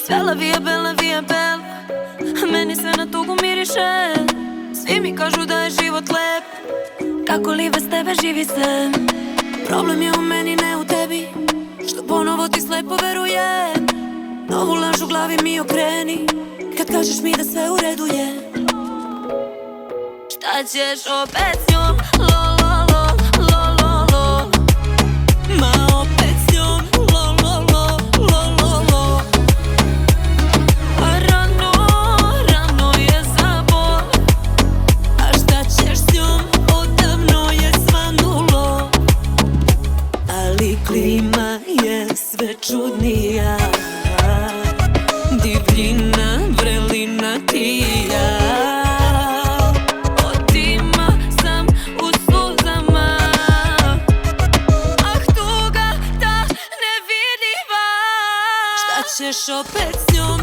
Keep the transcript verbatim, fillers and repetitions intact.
Sve la via bella, via bella, meni sve na tugu miriše. Svi mi kažu da je život lep, kako li bez tebe živi se. Problem je u meni, ne u tebi, što ponovo ti slepo verujem. Novu laž u glavi mi okreni, kad kažeš mi da sve u redu je. Šta ćeš opet s njom, lo lo lo, lo lo lo. Ma opet s njom, lo lo lo, lo lo lo. A rano, rano je za bol, a šta ćeš s njom, odavno je svanulo. Ali klima je sve čudnija, divljina, vrelina ti i ja. Od tima sam u suzama, ah tuga ta nevidljiva. Šta ćeš opet s njom?